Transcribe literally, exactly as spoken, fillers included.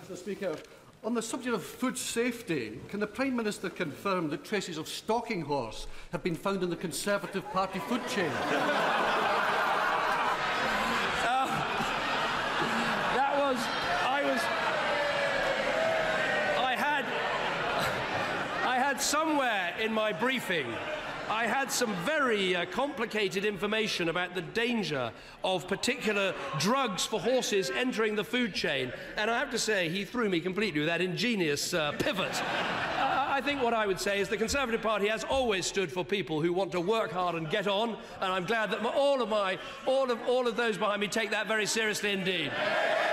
Mister Speaker, on the subject of food safety, can the Prime Minister confirm that traces of stalking horse have been found in the Conservative Party food chain? uh, that was... I was... I had... I had somewhere in my briefing I had some very uh, complicated information about the danger of particular drugs for horses entering the food chain, and I have to say he threw me completely with that ingenious uh, pivot. Uh, I think what I would say is the Conservative Party has always stood for people who want to work hard and get on, and I'm glad that all of my, all of, all of those behind me take that very seriously indeed.